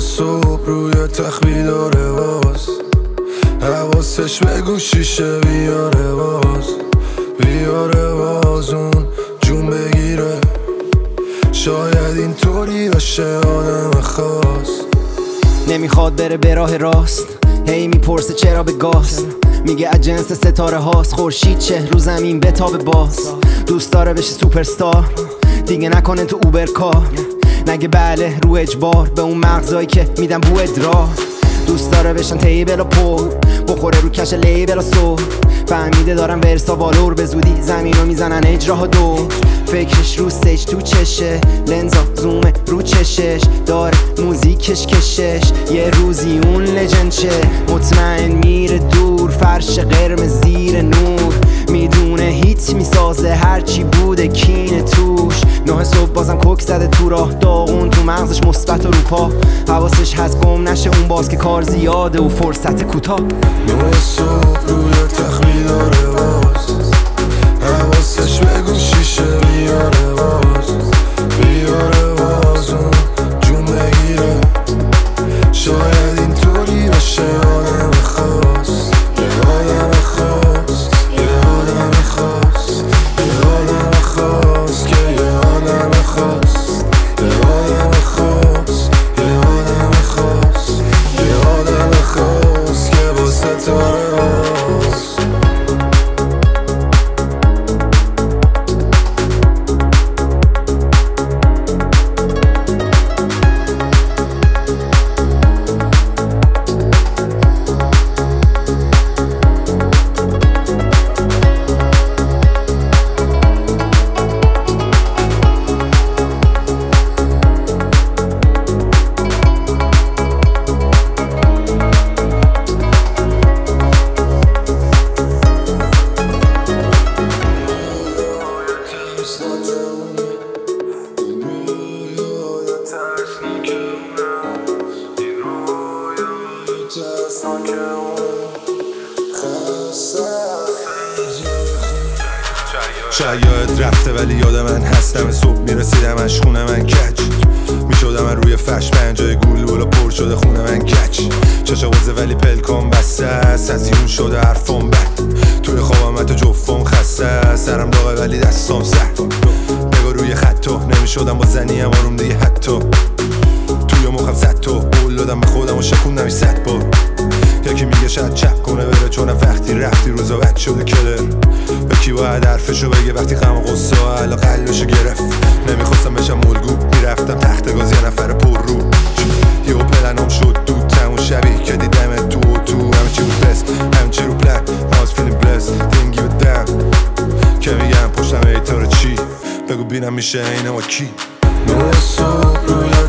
صبح روی تخت بیداره باز، حواسش به گوشیشه بیاره باز اون جون بگیره. شاید اینطوری باشه آدم خاص، نمیخواد بره به راه راست، هی میپرسه چرا به گاز، میگه از جنس ستاره هاست، خورشید چه رو زمین بتابه باز. دوست داره بشه سوپرستار، دیگه نکنه تو اوبر کار، نگه بله رو اجبار به اون مغزایی که میدن بو ادرار. دوست داره بشن تیبل و پر، بخوره رو کش لیبل و سور، فهمیده دارن ورسا والور، به زودی زمین رو میزنن اجراها دور. فکرش رو سیج تو چشه، لنزا زومه رو چشش، داره موزیکش کشش، یه روزی اون لجند شه. مطمئن میره دور، فرش قرمز زیر نور، میدونه هیت میسازه هرچی بوده کینه توش. 9 صبح بازم کوک زده تو راه، داغون تو مغزش مثبت و روپا، حواسش هست گم نشه اون باز که کار زیاده و فرصت کوتاه. 9 صبح روی تخت بیداره باز، حواسش به گوشیشه بیاره باز اون جون بگیره. شاید اینطوری باشه آدم خاص، یه آدم خاص، یه آدم خاص، یه آدم خاص که یه آدم خاص، یه آدم خاص، یه آدم خاص، یه آدم خاص که با ستاره هاست. شاید رفته ولی یاد من هستم، صبح میرسیدمش خونه من کج میشدم، من روی فرش پنجای گول بالا پر شده خونه من کچ. چشا بازه ولی پلکان بسته است، از یون شده حرفم بد، توی خوابم حتی جفم خسته است، سرم داغه ولی دستم سرد. نگاه روی خطو نمیشدم با زنی هم آروم دیگه، حتی توی مخم زد تو قول دادم به خودم و شکوندم 100 بار. یکی میگه شاید چپ کنه بره، چون وقتی رفتی روزا بد شده کلر. یکی باید حرفشو بگه وقتی غم و غصه ها علا قلبشو گرفت. نمیخواستم بشم ملگو، میرفتم تخت گاز یه نفر پر رو، یه و پلنم شد دود تمون شبیه که دیدم تو همه چی رو بست، همه چی رو پلن. I was feeling blessed, didn't give a damn که میگم پشتم ایتار چی، بگو بینم میشه اینه و کی. 9 صبح روی